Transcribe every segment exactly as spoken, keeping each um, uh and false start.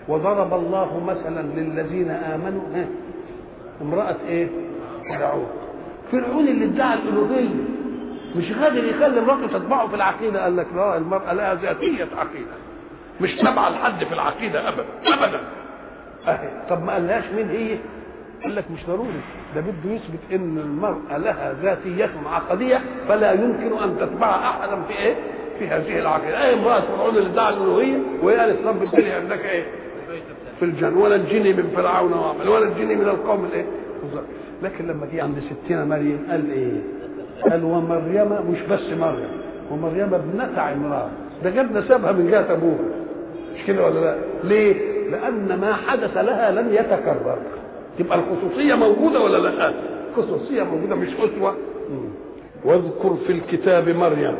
وضرب الله مثلا للذين آمنوا ها امرأة ايه؟ فرعون. فرعون اللي ادعى الألوهية مش قادر يخلي امرأته تتبعه في العقيدة، قال لك لا، المرأة لها ذاتية عقيدة مش تابعة لحد في العقيدة أبدا أبدا. أهي. طب ما قالهاش مين هي؟ قال لك مش ضروري، ده بده يثبت ان المرأة لها ذاتية عقدية فلا يمكن ان تتبع احدا في ايه؟ في هذه العقيدة. اي امرأة فرعون اللي ادعى الألوهية وهي قالت رب اديني عندك ايه؟ في الجنة ونجني من فرعون وعمل ونجني من القوم الايه؟ لكن لما جه عند ستنا مريم قال ايه؟ قال ومريم، مش بس مريم، ومريم ابنة عمران، ده جاب نسبها من جهة ابوها، مش كده ولا لا؟ ليه؟ لأن ما حدث لها لم يتكرر، تبقى الخصوصية موجودة ولا لا؟ الخصوصية موجودة مش أسوة. واذكر في الكتاب مريم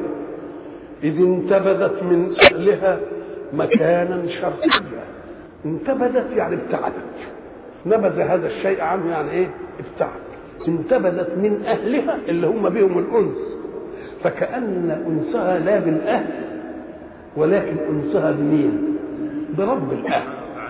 إذ انتبذت من أهلها مكانا شرقيا. انتبذت يعني ابتعدت، نبذ هذا الشيء عنه يعني ايه؟ ابتعد. انتبذت من أهلها اللي هم بهم الأنس، فكأن أنسها لا بالأهل ولكن أنسها بمين؟ برب الأهل.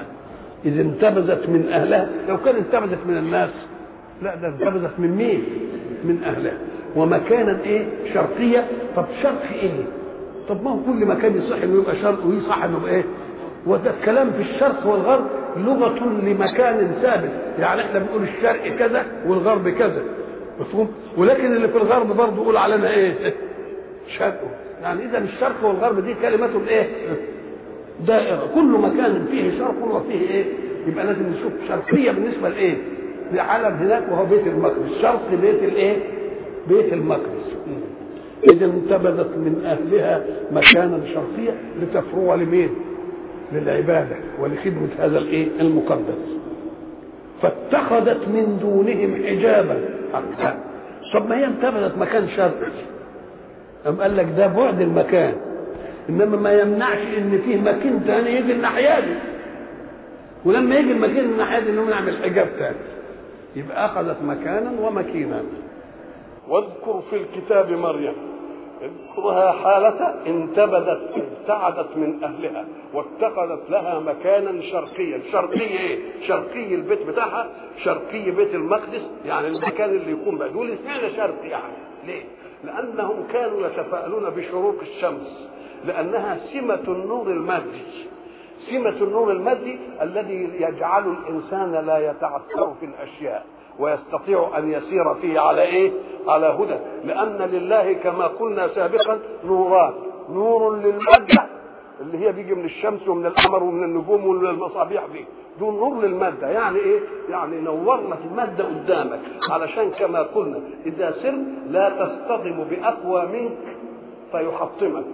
إذ انتبذت من أهلها، لو كان انتبذت من الناس لا، ده انتبذت من مين؟ من أهلها. ومكانا إيه؟ شرقية. طب شرق إيه؟ طب ما هو كل مكان يصح إنه يبقى شرق ويصح إنه يبقى إيه؟ وده الكلام في الشرق والغرب لغة لمكان ثابت، يعني إحنا بنقول الشرق كذا والغرب كذا، مفهوم؟ ولكن اللي في الغرب برضه يقول علينا إيه؟ شرق. يعني إذا الشرق والغرب دي كلمات إيه؟ دائرة، كل مكان فيه شرق وفيه ايه؟ يبقى لازم نشوف شرقية بالنسبة لايه؟ لعلم هناك وهو بيت المقدس، شرق بيت الايه؟ بيت المقدس. إذا انتبذت من أهلها مكانا شرقيا لتفرغ لمين؟ للعبادة ولخدمة هذا الايه؟ المقدس. فاتخذت من دونهم حجابا. طب ما هي انتبذت مكان شرقي، أم قال لك ده بعد المكان، انما ما يمنعش ان فيه مكان ثاني يجي الناحيه دي، ولما يجي المكان الناحيه دي انه نعمل حجاب ثاني، يبقى اخذت مكانا ومكينا. واذكر في الكتاب مريم اذكرها حالة انتبذت ابتعدت من اهلها واتخذت لها مكانا شرقيا. شرقي ايه؟ شرقي البيت بتاعها، شرقي بيت المقدس، يعني المكان اللي يكون بقى. دول اسمها شرقي يعني ليه؟ لانهم كانوا يتفاءلون بشروق الشمس، لأنها سمة النور المادي، سمة النور المادي الذي يجعل الإنسان لا يتعثر في الأشياء ويستطيع أن يسير فيه على إيه؟ على هدى. لأن لله كما قلنا سابقا نوران، نور للمادة اللي هي بيجي من الشمس ومن القمر ومن النجوم ومن المصابيح دي، دون نور للمادة. يعني إيه؟ يعني نور لك المادة قدامك، علشان كما قلنا إذا سر لا تصطدم بأقوى منك فيحطمك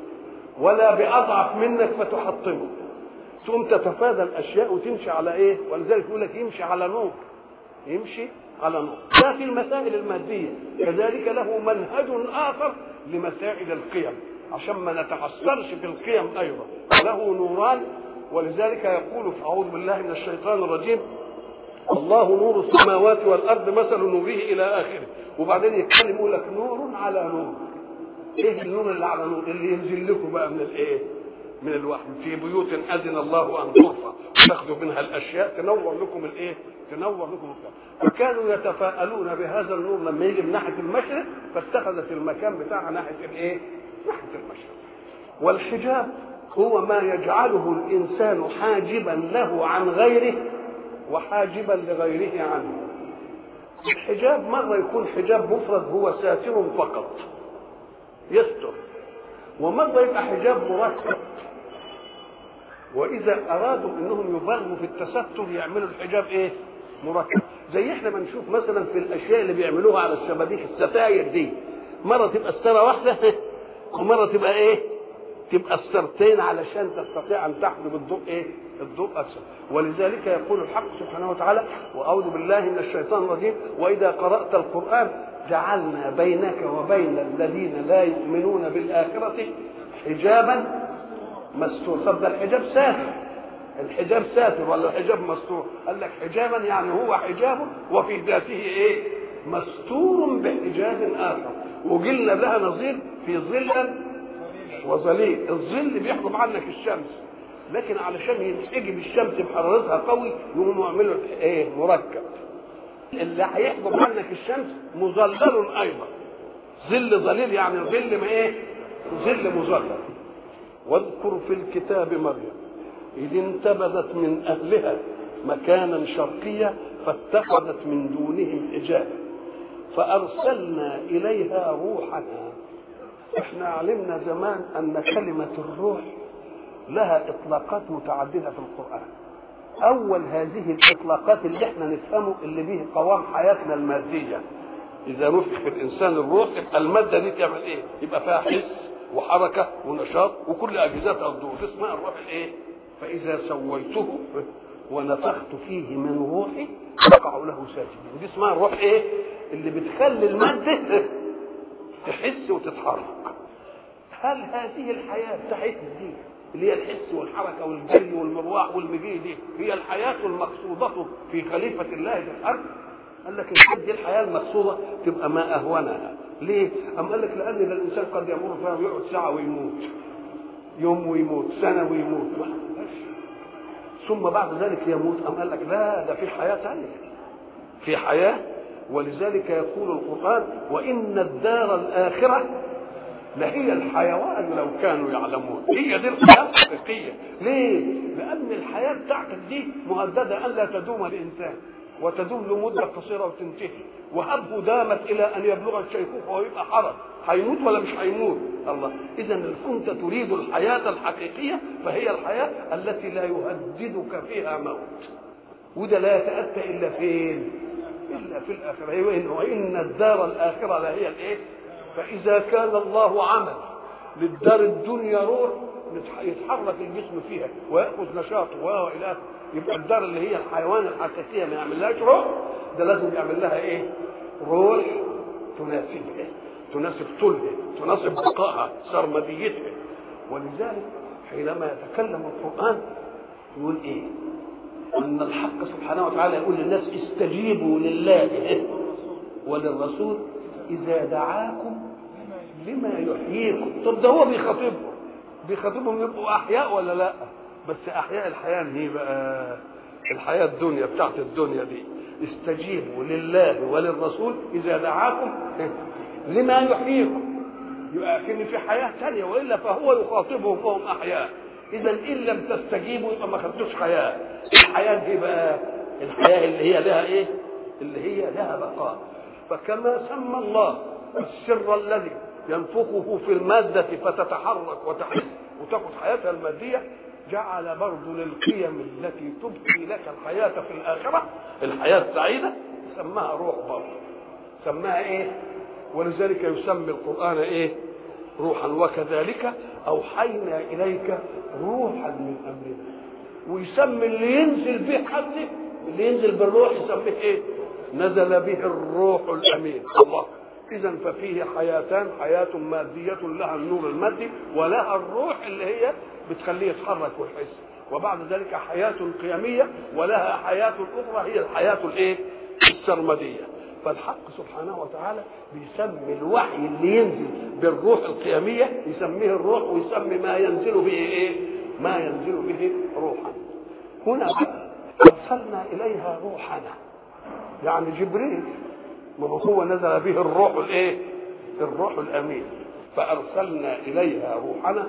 ولا بأضعف منك فتحطمه، ثم تتفادى الأشياء وتمشي على إيه؟ ولذلك يقول لك يمشي على نور، يمشي على نور. ده في المسائل المادية. كذلك له منهج آخر لمسائل القيم عشان ما نتعثرش في القيم أيضا، له نوران. ولذلك يقول أعوذ بالله من الشيطان الرجيم الله نور السماوات والأرض مثل نوره إلى آخره، وبعدين يتكلم يقول لك نور على نور. ايه النور اللي على نور؟ اللي ينزل لكم بقى من الايه؟ من الوحي. في بيوت اذن الله ان ترفع تاخذوا منها الاشياء تنور لكم الايه؟ تنور لكم الكلام. فكانوا يتفاءلون بهذا النور لما يجي من ناحيه المشرق، فاتخذت المكان بتاعها ناحيه الايه؟ ناحيه المشرق. والحجاب هو ما يجعله الانسان حاجبا له عن غيره وحاجبا لغيره عنه. الحجاب مره يكون حجاب مفرد هو ساتر فقط يستر، ومرة يبقى حجاب مركب. وإذا أرادوا إنهم يبالغوا في التستر يعملوا الحجاب إيه؟ مركب. زي إحنا ما نشوف مثلا في الأشياء اللي بيعملوها على الشبابيك، الستاير دي مرة تبقى ستارة واحدة ومرة تبقى إيه؟ تبقى ستارتين علشان تستطيع أن تحجب الضوء إيه؟ الضوء أكثر. ولذلك يقول الحق سبحانه وتعالى وأعوذ بالله من الشيطان الرجيم وإذا قرأت القرآن جعلنا بينك وبين الذين لا يؤمنون بالآخرة حجابا مستور. طب ده الحجاب ساتر، الحجاب ساتر ولا الحجاب مستور؟ قال لك حجابا يعني هو حجاب وفي ذاته ايه؟ مستور بحجاب آخر. وقلنا لها نظير في ظل وظليل. الظل بيحكم عنك الشمس، لكن علشان ينحجب الشمس بحرارتها قوي يقوموا يعملوا ايه مركب اللي هيحجب عنك الشمس مظلل ايضا، ظل ظليل يعني ظل ما ايه ظل مظلل. واذكر في الكتاب مريم إذ انتبذت من أهلها مكانا شرقيا فاتخذت من دونهم حجابا فأرسلنا إليها روحنا. احنا علمنا زمان أن كلمة الروح لها إطلاقات متعددة في القرآن. أول هذه الإطلاقات اللي احنا نفهمه اللي به قوام حياتنا المادية. إذا نفخ في الإنسان الروح يبقى المادة دي تعمل إيه؟ يبقى فيها حس وحركة ونشاط وكل أجهزتها تدور، اسمها الروح الإيه؟ فإذا سويته ونفخت فيه من روحي فقعوا له ساجدين. دي اسمها الروح إيه؟ اللي بتخلي المادة تحس وتتحرك. هل هذه الحياة بتاعتنا دي اللي هي الحس والحركة والجري والمروح والمجيء دي هي الحياة المقصودة في خليفة الله في الأرض؟ قال لك دي الحياة المقصودة تبقى ما أهونها. ليه؟ أم قال لك لأن الإنسان قد يمر فيها ويقعد ساعة ويموت، يوم ويموت، سنة ويموت، ثم بعد ذلك يموت. أم قال لك لا، ده في حياة ثانية، في حياة. ولذلك يقول القرآن وإن الدار الآخرة لهي الحيوان لو كانوا يعلمون. هي دي الحياة الحقيقية. ليه؟ لأن الحياة بتاعتك دي مهددة أن لا تدوم لإنسان وتدوم لمدة قصيرة وتنتهي، وهبه دامت إلى أن يبلغ الشيخوخة ويبقى حرج. هيموت ولا مش هيموت؟ الله. إذا إن كنت تريد الحياة الحقيقية فهي الحياة التي لا يهددك فيها موت، وده لا يتأتى إلا فين؟ إلا في الآخرة. وإن الدار الآخرة لهي الإيه؟ فإذا كان الله عمل للدار الدنيا روح يتحرك الجسم فيها ويأخذ نشاطه وإلى آخره، يبقى الدار اللي هي الحيوان الحقيقية ما يعملهاش روح، ده لازم يعمل لها إيه؟ روح تناسبها، تناسب طولها، تناسب بقائها، سرمديتها. ولذلك حينما يتكلم القرآن يقول إيه؟ أن الحق سبحانه وتعالى يقول للناس استجيبوا لله وللرسول إذا دعاكم لما يحييكم. طب ده هو بيخاطبهم، بيخاطبهم يبقوا أحياء ولا لا؟ بس أحياء الحياة هي بقى الحياة الدنيا بتاعت الدنيا دي. استجيبوا لله وللرسول إذا دعاكم لما يحييكم. يبقى كأن في حياة ثانية، وإلا فهو يخاطبهم وهم أحياء. إذا إن لم تستجيبوا يبقى ما خدتوش حياة. الحياة دي بقى الحياة اللي هي لها إيه؟ اللي هي لها بقاء. فكما سمى الله السر الذي ينفخه في المادة فتتحرك وتحس وتأخذ حياتها المادية، جعل برضو للقيم التي تبقي لك الحياة في الآخرة الحياة السعيدة سماها روح برضو. سماها إيه؟ ولذلك يسمي القرآن إيه؟ روحا. وكذلك أوحينا إليك روحا من أمرنا. ويسمي اللي ينزل به حد، اللي ينزل بالروح يسميه إيه؟ نزل به الروح الأمين. الله. إذن ففيه حياتان، حياة مادية لها النور المادي، ولها الروح اللي هي بتخليه يتحرك ويحس، وبعد ذلك حياة قيمية ولها حياة أخرى هي الحياة الإيه؟ السرمدية. فالحق سبحانه وتعالى بيسمي الوحي اللي ينزل بالروح القيمية يسميه الروح، ويسمي ما ينزل به إيه؟ ما ينزل به روحا. هنا أرسلنا إليها روحنا، يعني جبريل ما هو نزل به الروح الايه؟ الروح الامين. فارسلنا اليها روحنا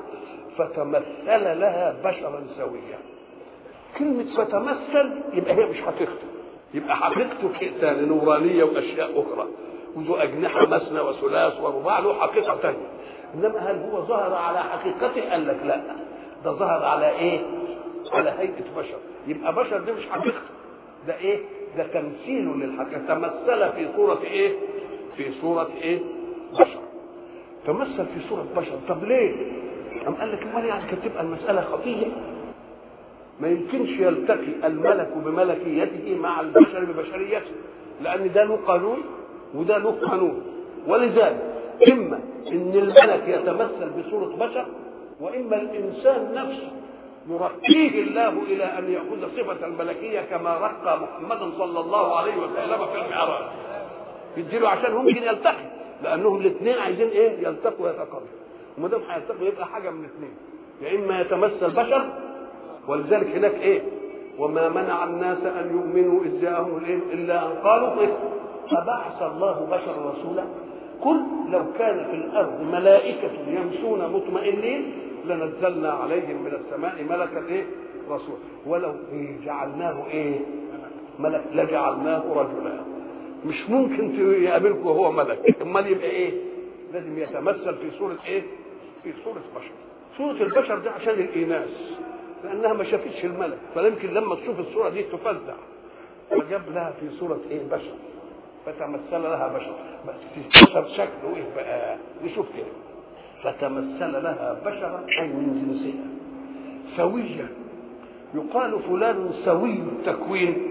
فتمثل لها بشرا سويا. كلمه فتمثل يبقى هي مش حقيقته، يبقى حقيقته كتان نورانيه واشياء اخرى، وذو اجنحه مثنى وثلاث ورباع، له حقيقه ثانيه. انما هل هو ظهر على حقيقته؟ قال لك لا، ده ظهر على ايه؟ على هيئه بشر. يبقى بشر دي مش حقيقته، ده ايه؟ ده تمثيل للحقيقة. تمثل في صورة ايه؟ في صورة ايه؟ بشر. تمثل في صورة بشر. طب ليه؟ أم قال لك امال يعني كانت تبقى المسألة خفية؟ ما يمكنش يلتقي الملك بملكيته مع البشر ببشريته، لأن ده له قانون وده له قانون. ولذلك إما إن الملك يتمثل بصورة بشر، وإما الإنسان نفسه يرقيه الله إلى أن يأخذ صفة الملكية كما رقى محمدا صلى الله عليه وسلم في المعراج. يديله عشان ممكن يلتقي، لأنهم الاثنين عايزين إيه؟ يلتقوا ويتقابلوا. وما دام هيلتقوا يبقى حاجة من الاثنين، يا إما يتمثل بشر ولذلك هناك ايه؟ وما منع الناس ان يؤمنوا اذ جاءهم الايه الا ان قالوا إيه؟ أبعث الله بشرا رسولا. قل لو كان في الارض ملائكه يمشون مطمئنين لنزلنا عليهم من السماء ملكا ايه؟ رسول. ولو إيه جعلناه ايه؟ ملك لجعلناه رجلا. مش ممكن يقابلكم وهو ملك، امال يبقى ايه؟ لازم يتمثل في صوره ايه؟ في صوره بشر. صوره البشر دي عشان الايناس، لانها ما شافتش الملك، فيمكن لما تشوف الصوره دي تفزع، وجاب لها في صوره ايه؟ بشر، فتمثل لها بشر. بس بشر شكله ايه بقى؟ نشوف كده. فتمثل لها بشرا اي من جنسها سويا. يقال فلان سوي التكوين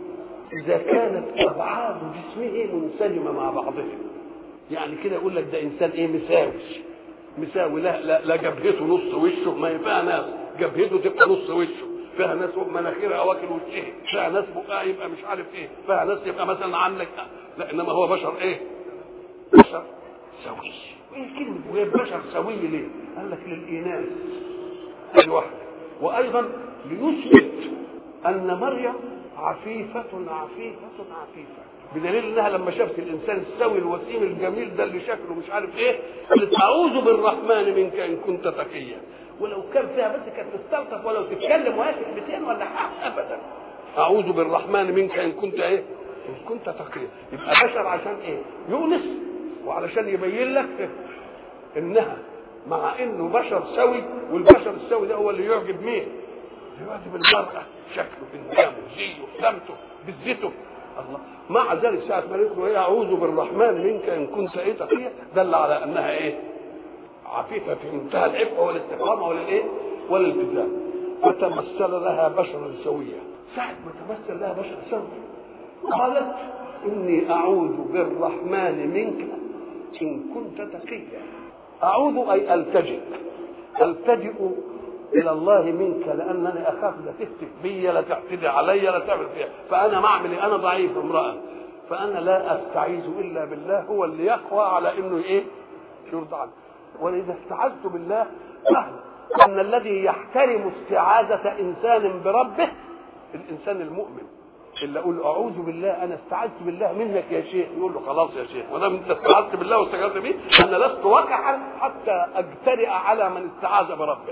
اذا كانت ابعاد جسمه منسجمه مع بعضها. يعني كده يقول لك ده انسان ايه؟ مساوي مساوي، لا لا, لا جبهته نص وشه، ما يبقى ناس جبهته تبقى نص وشه، فيها ناس مناخيرها واكل وجهه، فيها ناس بقها يبقى مش عارف ايه، فيها ناس يبقى مثلا عاملك، لا انما هو بشر ايه؟ بشر سوي. ايه كلمه بشر سوي ليه؟ قال لك للايناس الواحد، وايضا ليثبت ان مريم عفيفه عفيفه عفيفه، بدليل انها لما شافت الانسان السوي الوسيم الجميل ده اللي شكله مش عارف ايه قالت اعوذ بالرحمن منك ان كنت تقيا. ولو كان فيها بس كانت تستلطف ولو تتكلم وهي كلمتين ولا حاجه ابدا. اعوذ بالرحمن منك ان كنت ايه؟ ان كنت تقيا. يبقى بشر عشان ايه؟ يونس، وعلشان يبين لك انها مع انه بشر سوي، والبشر السوي ده هو اللي يعجب مين؟ يعجب المرأة، شكله بنيامه زيه سمته بزته الله. مع ذلك ساعة ما يقولوا ايه اعوذ بالرحمن منك ان كنت ايه تقيا، دل على انها ايه؟ عفيفة في منتهى العفة والاستقامة والايه؟ والالتزام. فتمثل لها بشرا سويا. ساعة ما تمثل لها بشرا سويا قالت اني اعوذ بالرحمن منك ان كنت تقيا. اعوذ اي التجئ، التجئ الى الله منك لانني اخاف لا تفتك بي، لا تعتدي علي، لا تعمل فيها، فانا معملي انا ضعيف امراه، فانا لا استعيذ الا بالله، هو اللي يقوى على انه ايه؟ يرضى عنه. واذا استعذت بالله فهم ان الذي يحترم استعاذه انسان بربه الانسان المؤمن، اللي اقول اعوذ بالله انا استعذت بالله منك يا شيخ، يقول له خلاص يا شيخ، وانا انت استعذت بالله واستجرت به انا لست وقعا حتى اجترئ على من استعاذ بربه،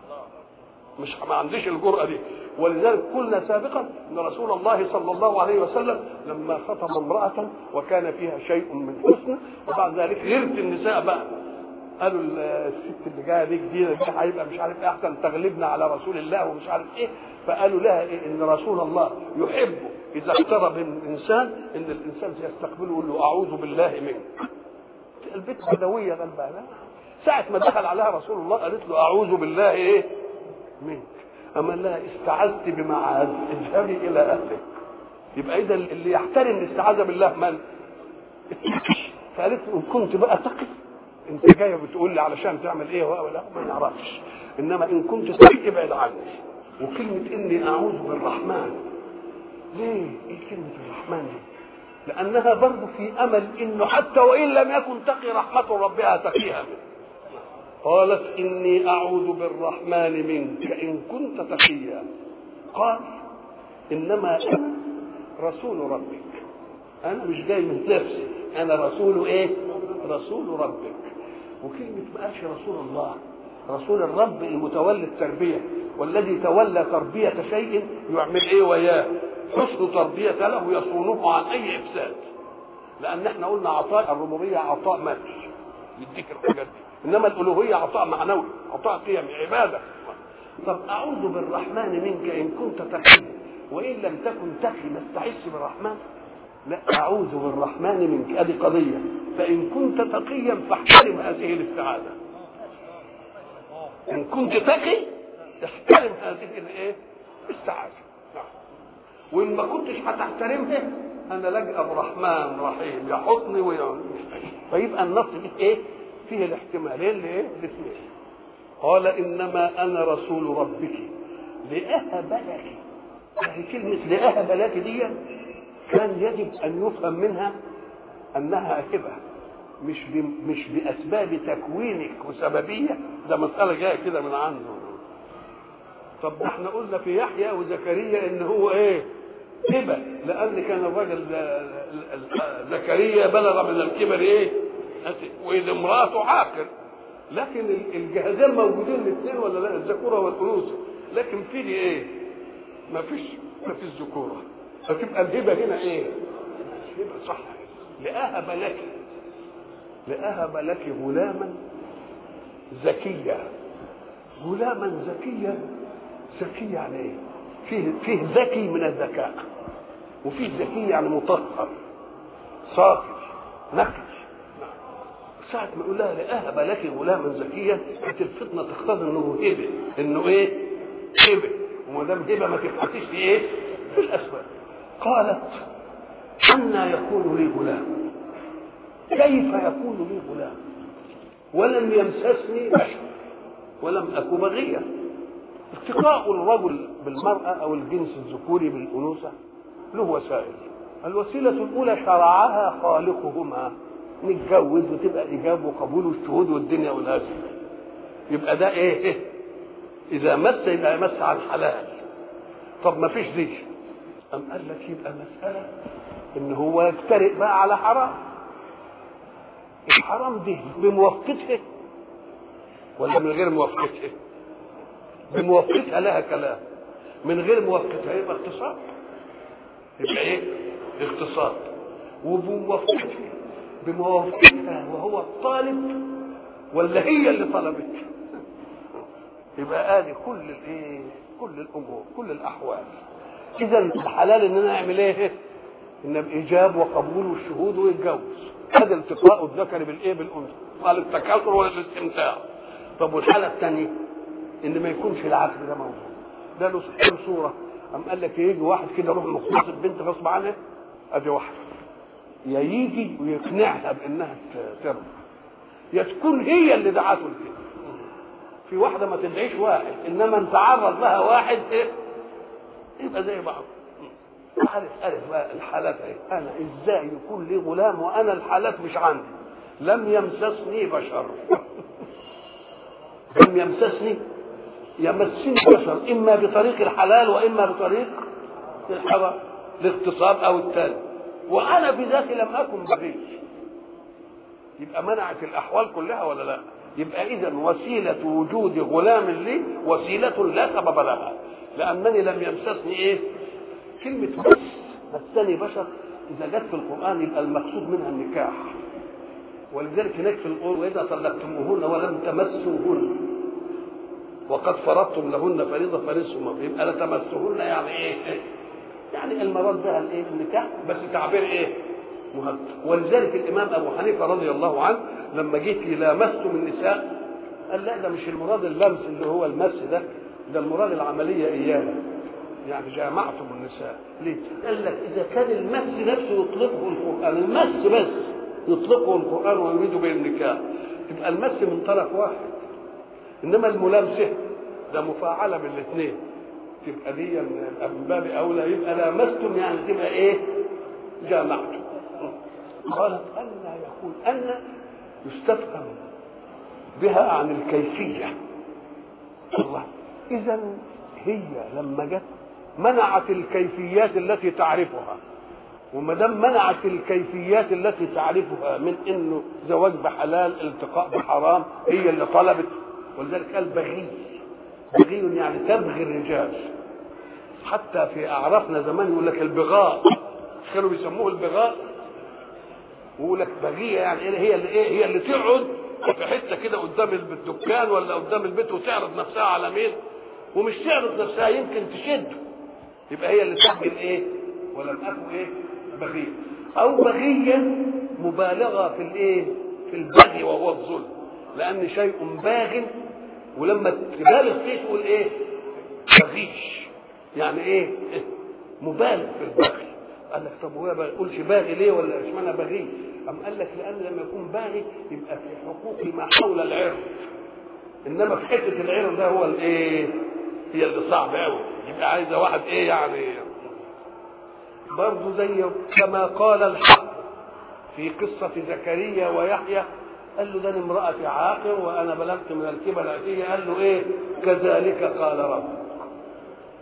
مش ما عنديش الجرأة دي. ولذلك قلنا سابقا ان رسول الله صلى الله عليه وسلم لما خطب امرأة وكان فيها شيء من حسن، وبعد ذلك غيرت النساء بقى، قالوا الست اللي جايه دي جديده دي هيبقى مش عارف ايه احسن تغلبنا على رسول الله ومش عارف ايه، فقالوا لها إيه؟ ان رسول الله يحب اذا اقترب الانسان ان الانسان يستقبله يقول له اعوذ بالله منك. البيت بدويه غلبانه، ساعه ما دخل عليها رسول الله قالت له اعوذ بالله ايه؟ منك. اما لا استعذت بمعاذ اذهبي الى اهلك. يبقى اذا اللي يحترم الاستعاذه بالله من؟ فقالت له ان كنت بقى تقي انت جايه بتقول لي علشان تعمل ايه؟ ولا ما نعرفش، انما ان كنت تقي ابعد عني. وكلمه اني اعوذ بالرحمن، ليه؟ ايه كلمه الرحمن دي؟ لانها برضه في امل انه حتى وان لم يكن تقي رحمه ربها تقيها منه. قالت اني اعوذ بالرحمن منك ان كنت تقيا. قال انما انا رسول ربك، انا مش جاي من نفسي، انا رسول ايه؟ رسول ربك. وكلمه ما قالش رسول الله، رسول الرب المتولي التربيه، والذي تولى تربيه شيء يعمل ايه وياه؟ حسن تربيه له يصونه عن اي افساد. لان احنا قلنا عطاء الربوبيه عطاء مادي يديك الحاجات دي، انما الالوهيه عطاء معنوي، عطاء قيم عباده. طب اعوذ بالرحمن منك ان كنت تقي، وان لم تكن تقي ما استعذش بالرحمن؟ لا، اعوذ بالرحمن منك، ادي قضيه. فان كنت تقيا فاحترم هذه الاستعاذه، ان كنت تقي احترم هذه الايه؟ الاستعاذه. وان ما كنتش هتحترمها انا لجأ برحمن رحيم يحطني ويعني. فيبقى النص فيه ايه؟ فيه الاحتمالين لايه؟ الاثنين. قال انما انا رسول ربك لاهب لك. يعني كلمه لاهب لك دي كان يجب ان يفهم منها انها هبه، مش مش باسباب تكوينك وسببيه، ده مساله جايه كده من عنده. طب احنا قلنا في يحيى وزكريا ان هو ايه هبه، لان كان الراجل زكريا بلغ من الكبر ايه واذا امراته عاقر، لكن الجهازين موجودين الاثنين ولا لا، الذكوره والانوثه، لكن في دي ايه ما فيش ما فيش ذكوره، فتبقى الهبه هنا ايه هبه صح. لأهب لك لأهب لك غلاما زكيا. غلاما زكيا، زكي يعني ايه؟ فيه فيه ذكي من الذكاء، وفيه ذكي يعني مطهر صافي نقي. ساعة ما يقول لها لأهب لك غلاما زكيا، كانت الفتنة تقتضي انه هبه، انه ايه؟ هبه، وما دام هبه ما تفحتش في ايه؟ في الاسباب. قالت أنى يكون لي غلام؟ كيف يكون لي غلام ولم يمسسني بشر ولم أكن بغيا؟ التقاء الرجل بالمرأة أو الجنس الذكوري بالأنوثة له وسائل. الوسيلة الأولى شرعها خالقهما، نتجوز وتبقى إيجاب وقبول والشهود والدنيا والهزم، يبقى ده إيه؟ إذا مس يبقى مس على الحلال. طب ما فيش دي، أم قال لك يبقى مسألة إن هو يفترق بقى على حرام. الحرام دي بموافقتها ولا من غير موافقتها؟ بموافقتها لها كلام، من غير موافقتها يبقى اغتصاب، يبقى ايه؟ اغتصاب. وبموافقتها بموافقتها وهو الطالب ولا هي اللي طلبت؟ يبقى ادي كل الايه؟ كل الامور كل الاحوال. اذا الحلال اننا نعمل ايه؟ ان بايجاب وقبول والشهود ويتجوز، هذا التقاء الذكر بالايه؟ بالانثى، قال التكاثر ولا الاستمتاع. طب والحاله الثانيه ان ما يكونش العقل ده موجود، ده له كم صوره. قام قال لك يجي واحد كده يروح مختص بنت غصب عنها، ادي واحده، يا يجي ويقنعها بانها ترضى، يا تكون هي اللي دعته لكده. في واحده ما تدعيش واحد، انما ان تعرض لها واحد ايه؟ يبقى زي بعض. عارف عارف بقى الحالات ايه؟ انا ازاي يكون لي غلام وانا الحالات مش عندي؟ لم يمسسني بشر. لم يمسسني، يمسني بشر اما بطريق الحلال واما بطريق الحرام، الاغتصاب او التالي، وانا بذاتي لم اكن بغي. يبقى منعت الاحوال كلها ولا لا؟ يبقى اذا وسيله وجود غلام لي وسيله لا سبب لها، لانني لم يمسسني ايه؟ كلمه مس، مسني بشر اذا جت في القران يبقى المقصود منها النكاح، ولذلك هناك في القرآن واذا طلقتموهن ولم تمسوهن وقد فرضتم لهن فريضه فرزقهن، يبقى لا تمسوهن يعني ايه؟ يعني المراد بها الايه؟ النكاح، بس تعبير ايه؟ مهذب. ولذلك الامام ابو حنيفه رضي الله عنه لما جيت لي لامستم النساء قال لا، ده مش المراد اللمس اللي هو المس ده، ده المراد العمليه اياها، يعني جامعتم النساء. ليه؟ قال لك اذا كان المس نفسه يطلقه القران، المس بس يطلقه القران ويريد به النكاح، تبقى المس من طرف واحد، انما الملامسه ده مفاعله بالاثنين، تبقى دي من باب اولى. يبقى لامستم يعني تبقى ايه؟ جامعتم. قالت أن يقول أن يستفهم بها عن الكيفية. الله، إذا هي لما جت منعت الكيفيات التي تعرفها، وما دام منعت الكيفيات التي تعرفها من انه زواج بحلال التقاء بحرام، هي اللي طلبت. ولذلك قال بغي، بغي يعني تبغي الرجال. حتى في اعرافنا زمان يقول لك البغاء، كانوا بيسموه البغاء، ويقول لك بغيه يعني هي اللي ايه؟ هي اللي تقعد في حته كده قدام الدكان ولا قدام البيت وتعرض نفسها على مين، ومش تعرض نفسها يمكن تشده، يبقى هي اللي تحمل ايه؟ ولم اكن ايه؟ بغيه. او بغيه مبالغه في الايه؟ في البغي وهو الظلم، لان شيء باغ ولما تبالغ فيه تقول ايه؟ بغيش، يعني ايه؟ مبالغ في البغي. قال لك طب هو ما يقولش باغي ليه ولا اشمعنى بغي؟ أم قال لك لان لما يكون باغي يبقى في حقوق ما حول العرض، انما في حته العرض ده هو الايه؟ هي اللي صعب قوي، يبقى عايزه واحد ايه يعني برضه زي كما قال الحق في قصه زكريا ويحيى، قال له ده امرأتي عاقر وانا بلغت من الكبر اتيه، قال له ايه؟ كذلك قال ربك.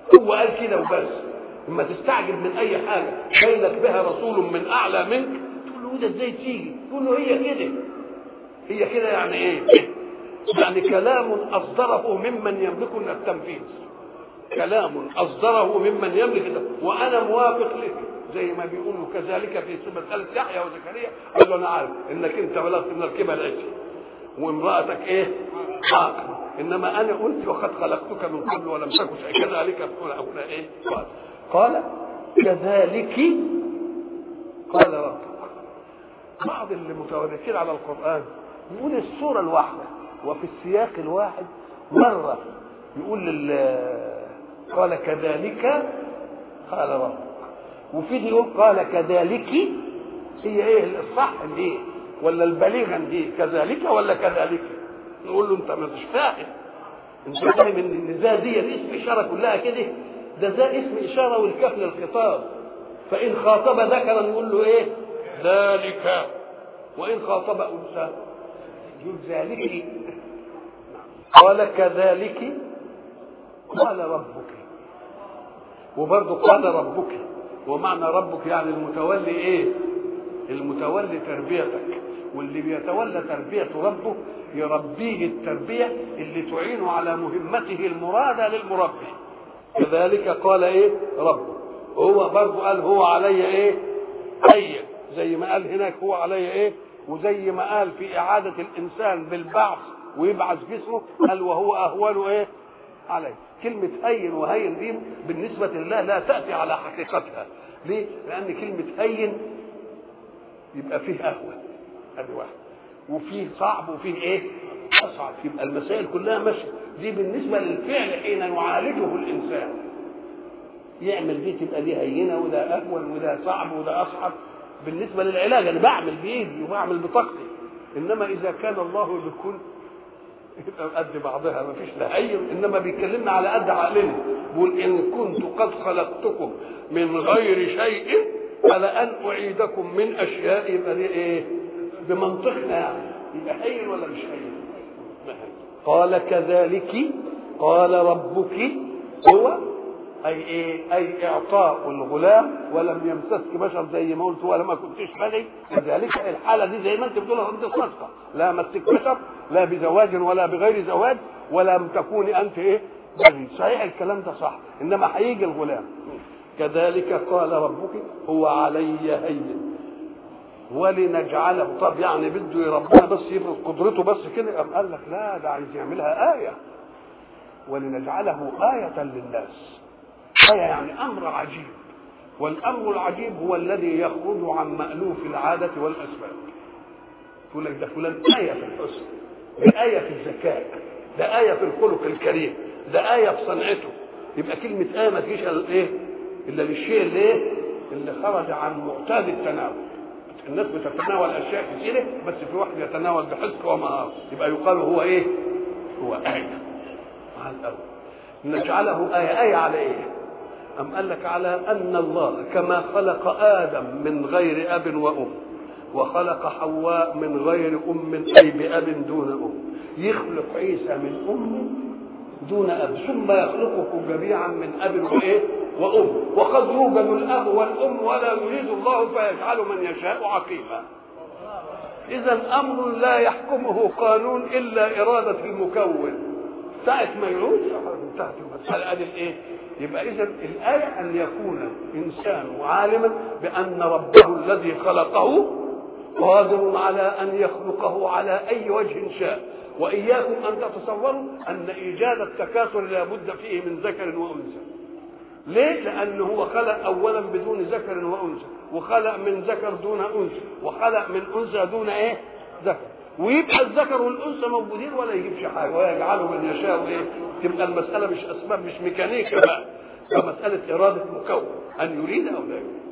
هو قال كده وبس. لما تستعجب من اي حاجه جاي بها رسول من اعلى منك تقول له ده ازاي تيجي؟ تقول له هي كده. هي كده يعني ايه؟ يعني كلام اصدره ممن يملك التنفيذ، كلام اصدره ممن يملك ده، وانا موافق لك زي ما بيقولوا كذلك في مساله يحيى وزكريا. قال له انا عارف انك انت بلغت من الكبر العجل وامراتك ايه؟ عاقل، انما انا قلت وقد خلقتك من قبل ولم تكن شيئا. كذلك هنا ايه؟ قال قال كذلك قال ربك. بعض اللي متوركين على القران يقول السوره الواحده وفي السياق الواحد مره يقول لل قال كذلك قال ربك، وفي يقول قال كذلك. هي ايه الصح ايه ولا البليغا دي؟ كذلك ولا كذلك؟ نقول له انت مش فاهم. انت فاهم ان ذا دي اسم اشاره كلها كده؟ ده ذا اسم اشاره والكاف للخطاب. فان خاطب ذكرا نقول له ايه؟ ذلك. وان خاطب انثى يقول ذلك. قال كذلك قال ربك. وبرضه قال ربك، ومعنى ربك يعني المتولي ايه؟ المتولي تربيتك، واللي بيتولى تربية ربه يربيه التربية اللي تعينه على مهمته المرادة للمربي. كذلك قال ايه؟ ربه. هو برضه قال هو علي ايه؟ هين، زي ما قال هناك هو علي ايه؟ وزي ما قال في إعادة الإنسان بالبعث ويبعث جسمه قال وهو أهون ايه؟ عليه. كلمة هين وهين دي بالنسبة لله لا تأتي على حقيقتها. ليه؟ لأن كلمة هين يبقى فيه أهون، هذه واحد، وفيه صعب وفيه ايه؟ أصعب. يبقى المسائل كلها ماشية. دي بالنسبة للفعل حين يعالجه الإنسان يعمل دي تبقى دي هينة وده أهون وده صعب وده أصعب. بالنسبة للعلاج أنا بعمل بإيدي وبعمل بطاقتي، إنما إذا كان الله بكل يبقى قد بعضها ما فيش لا هين. انما بيكلمنا على قد عقلنا. بيقول ان كنت قد خلقتكم من غير شيء فلان اعيدكم من اشياء. يبقى دي ايه؟ بمنطقنا يعني يبقى هين ولا مش هين؟ قال كذلك قال ربك هو اي ايه؟ اي اعطاء الغلام ولم يمسسك بشر زي ما قلت ولا ما كنتش بغي. كذلك الحاله دي زي ما انت بتقول انت صادقه، لا مسك بشر لا بزواج ولا بغير زواج ولم تكوني انت ايه؟ بغي. صحيح الكلام ده صح، انما هيجي الغلام. كذلك قال ربك هو علي هين ولنجعله. طب يعني بده ربنا بس يفرض قدرته بس كده؟ قام قال لك لا، ده عايز يعملها ايه. ولنجعله آية للناس. آية يعني أمر عجيب، والأمر العجيب هو الذي يخرج عن مألوف العادة والأسباب. يقول لك ده فلان آية في الحسن، ده آية في الذكاء، ده آية في الخلق الكريم، ده آية في صنعته. يبقى كلمة آية ما تجيش إيه إلا للشيء اللي إيه؟ اللي خرج عن معتاد التناول. الناس بتتناول أشياء كثيرة بس في واحد يتناول بحسك ومهارة، يبقى يقال هو إيه؟ هو آية. على الأول نجعله آية. آية على إيه؟ أم قال لك على أن الله كما خلق آدم من غير أب وأم وخلق حواء من غير أم أي بأب دون أم، يخلق عيسى من أم دون أب، ثم يخلقكم جميعا من أب وإيه؟ وأم، وقد يوجد الأب والأم ولا يريد الله فيجعل من يشاء عقيما. إذا أمر لا يحكمه قانون إلا إرادة المكون. ساعة ما يعود انتهت المسألة. أدي الإيه؟ يبقى إذا الآية أن يكون إنسان عالما بأن ربه الذي خلقه قادر على أن يخلقه على أي وجه شاء. وإياكم أن تتصوروا أن إيجاد التكاثر لابد فيه من ذكر وأنثى. ليه؟ لأنه هو خلق أولا بدون ذكر وأنثى، وخلق من ذكر دون أنثى، وخلق من أنثى دون إيه؟ ذكر. ويبقى الذكر والأنثى موجودين ولا يجيبش حاجة ويجعله من يشاء. إيه؟ تبقى المسألة مش أسباب، مش ميكانيكا بقى، مسألة إرادة مكون أن يريد أو لا يريد.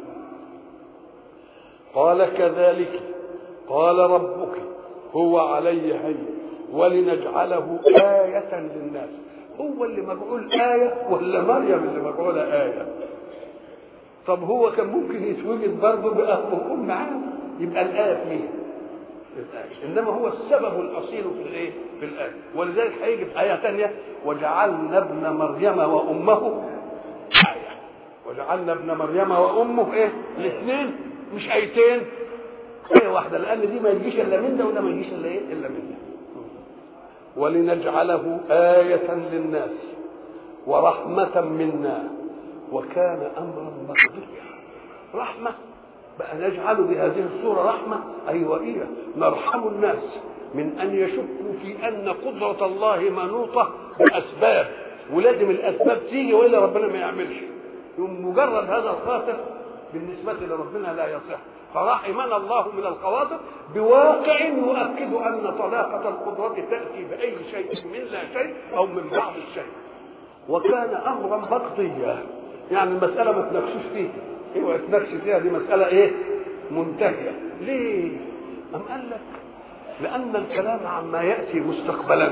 قال كذلك قال ربك هو علي هين ولنجعله آية للناس. هو اللي مجعول آية ولا مريم اللي مجعولة آية؟ طب هو كان ممكن يتوجد برضه بأب وأم معاه، يبقى الآية في مين؟ الآية. إنما هو السبب الأصيل في الإيه؟ في الآية. ولذلك هيجي في آية ثانية وجعلنا ابن مريم وأمه آية. وجعلنا ابن مريم وامه ايه الاثنين مش ايتين ايه واحده، لان دي ما يجيش الا من ده وده ما يجيش الا ايه الا من ده. ولنجعله آية للناس ورحمة منا وكان أمرا مقضيا. رحمة بقى نجعل بهذه الصورة رحمة، أيوة إيه نرحم الناس من أن يشكوا في أن قدرة الله منوطة بأسباب ولازم الأسباب تيجي وإلا ربنا ما يعملش. مجرد هذا الخاطر بالنسبة لربنا لا يصح، فرحمنا الله من الخواطر بواقع يؤكد أن طلاقة القدرة تأتي بأي شيء من لا شيء أو من بعض الشيء. وكان أمرا مقضيا، يعني المسألة ما تناقشوش فيها، ايوه تناقش فيها، دي مسألة ايه منتهية. ليه؟ أم قال لك لأن الكلام عما يأتي مستقبلا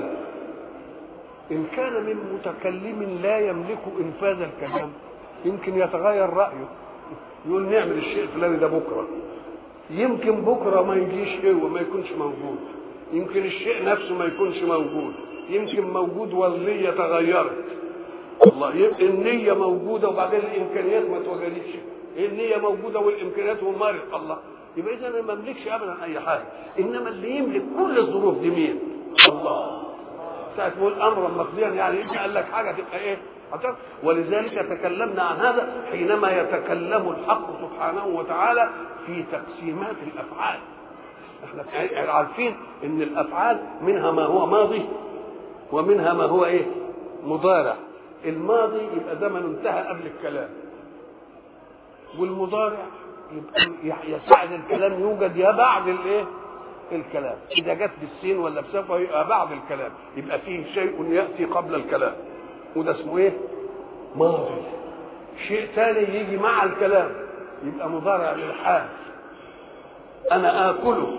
إن كان من متكلم لا يملك إنفاذ الكلام يمكن يتغير رأيه، يقول نعمل الشيء الفلاني ده بكرة، يمكن بكرة ما يجيش ايه وما يكونش موجود، يمكن الشيء نفسه ما يكونش موجود، يمكن موجود والنية تغيرت. الله يبقى النية موجودة وبعدين الإمكانيات ما توجدتش، النية موجودة والإمكانيات ومارق. الله يبقى إذا أنا ما أملكش أبدا أي حاجة، إنما اللي يملك كل الظروف دي مين؟ الله. ساعة تقول أمرا مقضيا يعني إنت قال لك حاجة تبقى إيه؟ ولذلك تكلمنا عن هذا حينما يتكلم الحق سبحانه وتعالى في تقسيمات الأفعال. احنا عارفين ان الأفعال منها ما هو ماضي ومنها ما هو ايه مضارع. الماضي يبقى زمن انتهى قبل الكلام، والمضارع يبقى يساعد الكلام يوجد يا بعد الايه الكلام، اذا جت بالسين ولا بسوف يبقى بعد الكلام، يبقى فيه شيء ياتي قبل الكلام وده اسمه ايه ماضي. شيء ثاني يجي مع الكلام يبقى مضارع للحال، انا اكله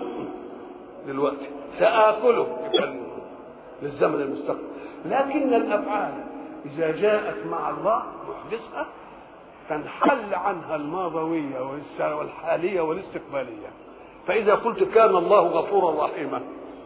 دلوقتي ساكله يبقى للزمن المستقبل. لكن الافعال اذا جاءت مع الله محدثه تنحل عنها الماضويه والحاليه والاستقباليه. فاذا قلت كان الله غفورا رحيما،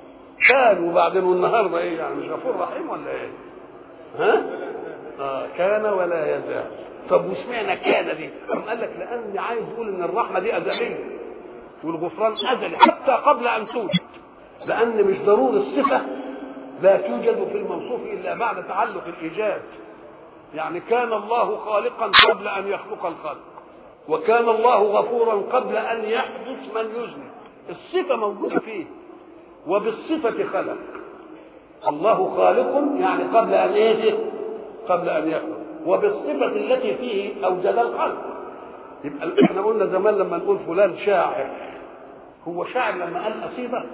كان وبعدين والنهارده ايه يعني مش غفور رحيم ولا ايه؟ ها؟ آه كان ولا يزال. طب واشمعنى كان دي؟ قال لك لاني عايز اقول ان الرحمه دي ازليه والغفران ازلي حتى قبل ان توجد، لان مش ضروري الصفه لا توجد في الموصوف الا بعد تعلق الايجاد. يعني كان الله خالقا قبل ان يخلق الخلق، وكان الله غفورا قبل ان يحدث من يذنب. الصفه موجوده فيه وبالصفه خلق. الله خالق يعني قبل ان ايه قبل ان يخلق، وبالصفه التي فيه اوجد الخلق. يبقى احنا قلنا زمان لما نقول فلان شاعر، هو شاعر لما قال قصيده،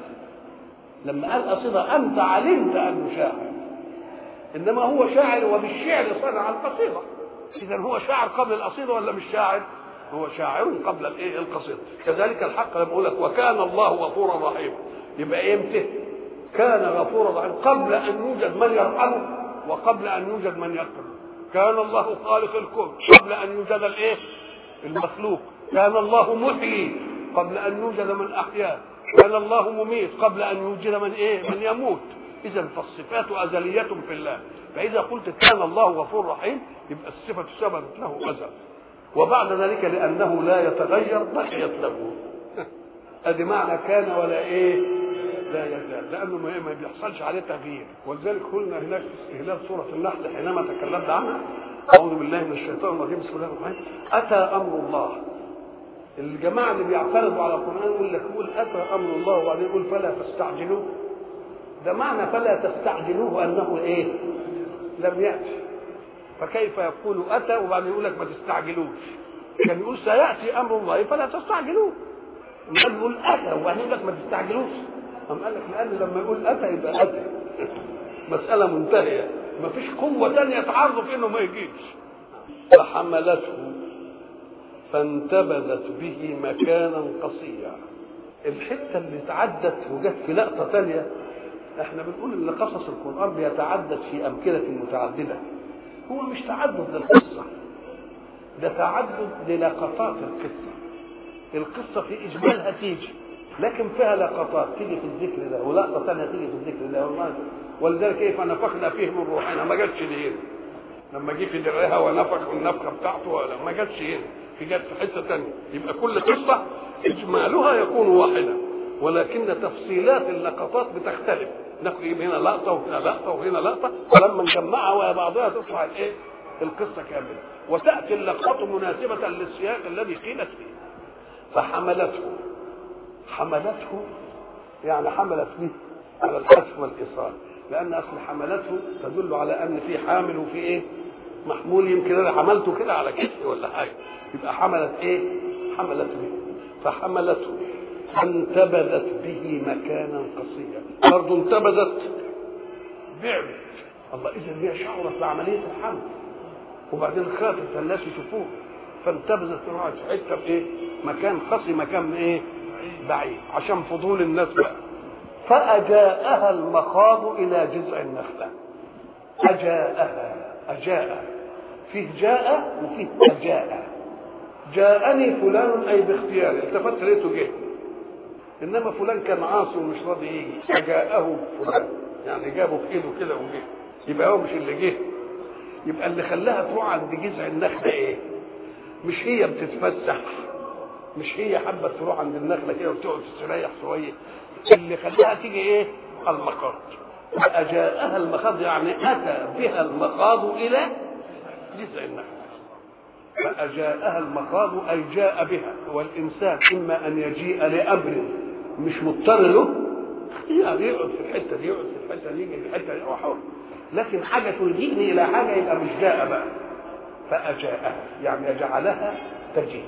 لما قال قصيده انت علمت انه شاعر، انما هو شاعر وبالشعر صنع القصيده. اذا هو شاعر قبل القصيده ولا مش شاعر؟ هو شاعر قبل الايه القصيده. كذلك الحق لما يقول لك وكان الله غفورا رحيما، يبقى امتى كان غفورا رحيما؟ قبل ان يوجد من يرحمه وقبل ان يوجد من يغفر. كان الله خالق الكون قبل ان يوجد الايه المخلوق. كان الله محيي قبل ان يوجد من احياه. كان الله مميت قبل ان يوجد من ايه من يموت. اذا فالصفات ازليه في الله. فاذا قلت كان الله غفور رحيم يبقى الصفه ثبتت له ازل، وبعد ذلك لانه لا يتغير بقيت له. ادي معنى كان ولا ايه لا يزال، لانه ما بيحصلش عليه تغيير. ولذلك قلنا هناك في استهلال سوره النحل حينما تكلمنا عنها اعوذ بالله من الشيطان الرجيم بسم الله الرحمن الرحيم اتى امر الله. الجماعه اللي بيعترضوا على القران يقول لك يقول اتى امر الله وبعدين يقول فلا تستعجلوه. ده معنى فلا تستعجلوه انه ايه لم ياتي، فكيف يقول اتى وبعدين يقول لك ما تستعجلوش؟ كان يقول سياتي امر الله فلا تستعجلوه، قال يقول اتى وبعدين يقول لك ما تستعجلوش. قام قال لك لان لما يقول اتى يبقى اتى، مساله منتهيه، ما فيش قوه ثانيه تعرض في انه ما يجيش. فحملته فانتبذت به مكانا قصيا. الحته اللي تعدت وجت في لقطه ثانيه، احنا بنقول ان قصص القران بيتعدد في امكنه متعدده. هو مش تعدد للقصه، ده تعدد للقطات القصه. القصه في اجمالها تيجي لكن فيها لقطات تيجي في الذكر ده ولقطه ثانيه تيجي في الذكر ده. ولذلك كيف نفخنا فيه من روحنا ما جاتش دي. لما جه في درعها ونفخ النفخه بتاعته، ولا ما جاتش هنا، في جت في حته ثانيه. يبقى كل قصه اجمالها يكون واحدا، ولكن تفصيلات اللقطات بتختلف، ناخد هنا لقطه وهنا لقطه وهنا لقطه، ولما نجمعها ويا بعضها تطلع الايه؟ القصه كامله، وتاتي اللقطه مناسبه للسياق الذي قيلت فيه. فحملته حملته يعني حملت به على الحذف والايصال، لان اصل حملته تدل على ان في حامل وفي ايه؟ محمول. يمكن انا حملته كده على كتفي ولا حاجه، يبقى حملت ايه؟ حملت به. فحملته فانتبذت به مكانا قصيا، برضه انتبذت بعدت. الله، اذا هي شعرت بعمليه الحمل وبعدين خافت الناس يشوفوه، فانتبذت راحت في حته بايه؟ مكان قصي، مكان ايه؟ بعيد، عشان فضول الناس بقى. فأجاءها المخاض إلى جذع النخلة. أجاءها، أجاء فيه جاء وفيه أجاء. جاءني فلان أي باختياري، التفت لقيته جه، إنما فلان كان عاصي ومش راضي يجي، أجاءه فلان يعني جابه في إيده كده وجه، يبقى هو مش اللي جه. يبقى اللي خلاها تروح عند جذع النخلة إيه؟ مش هي بتتفسح، مش هي حابة تروح عند النخلة كده وتقعد تستريح شوية، اللي خلاها تيجي ايه؟ المخاض. فأجاءها المخاض يعني أتى بها المخاض إلى جذع النخلة. فأجاءها المخاض أي جاء بها. والإنسان إما أن يجيء لأمر مش مضطر له، يعني يقعد في الحتة دي، يقعد في الحتة دي، يجي في الحتة دي، هو حر. لكن حاجة تلجئني إلى حاجة يبقى مش جاء بقى. فأجاءها يعني جعلها تجيء.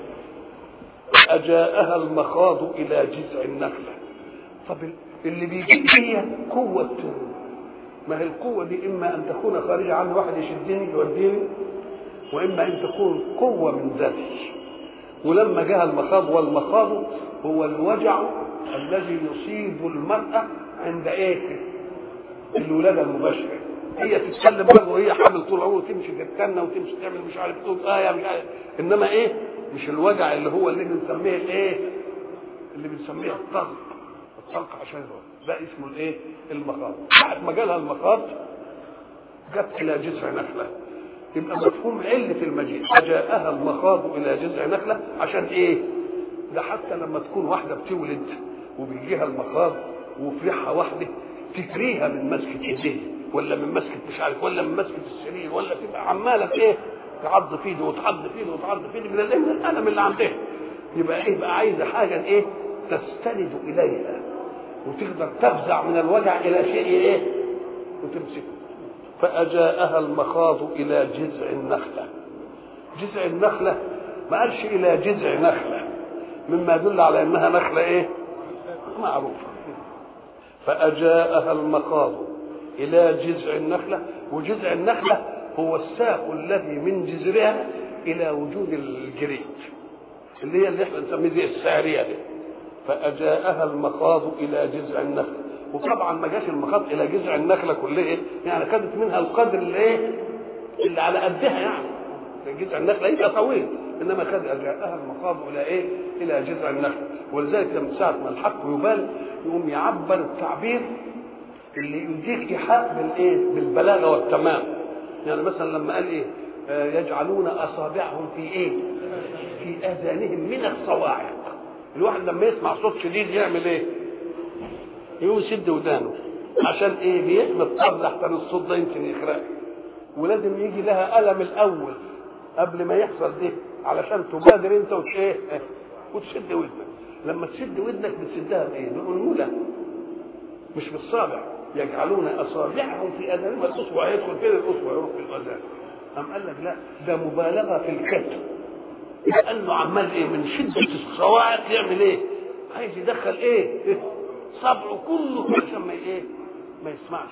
أجاءها المخاض إلى جذع النخلة. طب اللي بيجيب هي قوة، ما هي القوة دي؟ إما أن تكون خارجة عن واحد يشدني يوديني، وإما أن تكون قوة من ذاتي. ولما جاء المخاض، والمخاض هو الوجع الذي يصيب المرأة عند إيه؟ الولادة المباشرة. هي تتكلم برضه وهي حامل طول عمرها، تمشي تتكنى وتمشي تعمل مش عارف تقول آية مش عارف، إنما إيه؟ مش الوجع اللي هو اللي بنسميه الإيه؟ اللي بنسميه الطلق. الطلق عشان هو ده اسمه الإيه؟ المخاض. بعد ما جالها المخاض جت إلى جذع نخلة. يبقى مفهوم علة المجيء. أجاءها المخاض إلى جذع نخلة عشان إيه؟ ده حتى لما تكون واحدة بتولد وبيجيها المخاض وفرحها واحدة تكريها من مسكة ايديه ولا من مسكة مش عارف ولا من مسكة السرير، ولا تبقى عمالة ايه؟ تعض في ايده وتعض في ايده وتعض في ايده من الألم اللي عندها. يبقى ايه بقى؟ عايزة حاجة ايه؟ تستند إليها وتقدر تفزع من الوجع إلى شيء ايه؟ وتمسكه. فأجاءها المخاض إلى جذع النخلة. جذع النخلة ما قالش إلى جذع نخلة، مما يدل على أنها نخلة إيه؟ معروفة. فأجاءها المخاض إلى جذع النخلة. وجذع النخلة هو الساق الذي من جذرها إلى وجود الجريد، اللي هي اللي احنا نسميه زي السارية دي. فأجاءها المخاض إلى جذع النخلة. وطبعا ما جاش المخاض إلى جذع النخلة كلها، يعني خدت منها القدر اللي إيه؟ اللي على قدها، يعني جذع النخلة يبقى طويل، انما خد اجاءها المخاض الى ايه؟ الى جذع النخل. ولذلك لما ساعه ما الحق يبال يقوم يعبر التعبير اللي يديك ايحاء بالايه؟ بالبلاغه والتمام. يعني مثلا لما قال ايه؟ آه يجعلون اصابعهم في ايه؟ في اذانهم من الصواعق. الواحد لما يسمع صوت شديد يعمل ايه؟ يقوم يسد ودانه عشان ايه؟ بيحمي الطبل احسن الصوت ده يمكن يخرق، ولازم يجي لها الم الاول قبل ما يحصل ده علشان تبادر انت وت ايه وتشد ودنك. لما تشد ودنك بتسدها بايه؟ بالانمله مش بالصابع. يجعلون اصابعهم في اذانهم، الاصبع يدخل فين؟ الاصبع يروح في الاذان. قام قال لك لا، ده مبالغه في الكتم، لانه عمال ايه؟ من شده الصواعق يعمل ايه؟ عايز يدخل ايه؟ صبعه كله عشان ما ايه؟ ما يسمعش.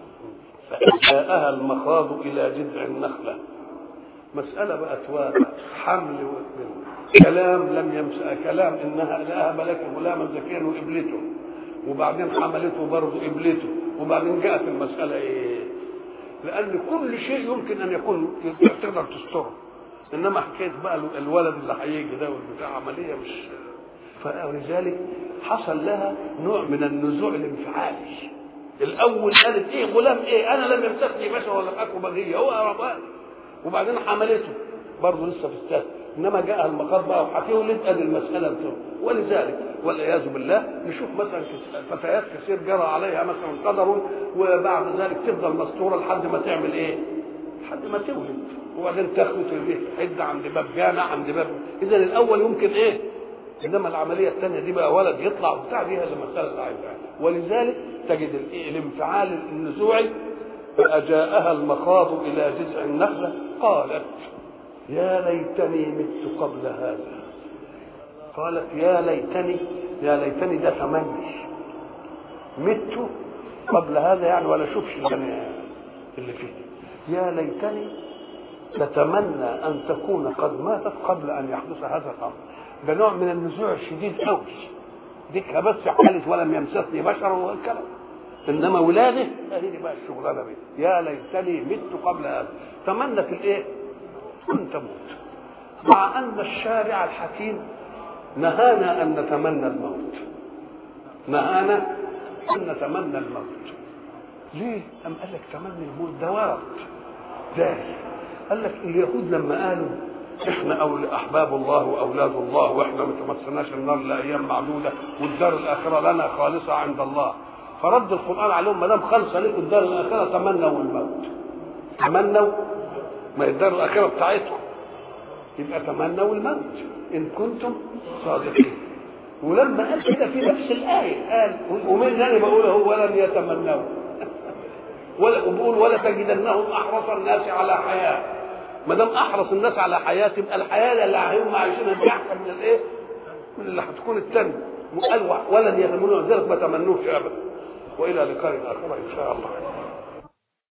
فجاءها المخاض الى جذع النخله. مسألة بقت واقع حمل كلام لم يمسأ كلام إنها لها ملك غلاما زكيا وقبلته، وبعدين حملته برضه قبلته، وبعدين جاءت المسألة إيه؟ لأن كل شيء يمكن أن يكون تقدر تستره، إنما حكاية بقى الولد اللي هيجي ده والبتاع عملية مش. فلذلك حصل لها نوع من النزوع الانفعالي. الأول قالت إيه؟ غلام إيه؟ أنا لم يمسكني بشر ولم أكن بغية، هو رباني. وبعدين حملته برضه لسه في السهل، انما جاء المخاض بقى وهتولد ادي المساله بتاعته. ولذلك والعياذ بالله نشوف مثلا فتيات كثير جرى عليها مثلا قدر وبعد ذلك تفضل مستوره لحد ما تعمل ايه؟ لحد ما تولد، وبعدين تخلط البيت حد عند باب جامع عند باب. اذا الاول يمكن ايه؟ انما العمليه الثانيه دي بقى ولد يطلع وبتاع دي هذه مساله عايزه. ولذلك تجد الانفعال النزوعي فأجاءها المخاض إلى جذع النخلة قالت يا ليتني مت قبل هذا. قالت يا ليتني، يا ليتني ده تمني، مت قبل هذا يعني ولا شوفش اللي فيه. يا ليتني لتمنى أن تكون قد ماتت قبل أن يحدث هذا الأمر. ده نوع من النزوع الشديد قوي. ديك بس حالت ولم يمسسني بشر والكلام، انما ولاده هذه بقى الشغلانه دي. يا ليتني مت قبل هذا، تمنت الايه؟ ان تموت. مع ان الشارع الحكيم نهانا ان نتمنى الموت، نهانا ان نتمنى الموت. ليه؟ ام قال لك تمني الموت ده ورد داعي. قال لك اليهود لما قالوا احنا أول احباب الله واولاد الله واحنا ما تمسناش النار لايام معدوده والدار الاخره لنا خالصه عند الله، فرد القرآن عليهم ما دام خالصه لكم الدار الاخره تمنوا الموت. تمنوا ما الدار الاخره بتاعتكم، يبقى تمنوا الموت ان كنتم صادقين. ولما قال كده في نفس الايه قال ومن اللي بقوله هو ولن يتمنوا ولا بقول ولا تجدنهم احرص الناس على حياه. ما دام احرص الناس على حياه تبقى الحياه اللي هم عايشينها دي احسن من الايه؟ من اللي هتكون الثانيه. وقال ولن يتمنوا ذلك ما تمنوش ابدا. والى لقاء اخر ان شاء الله.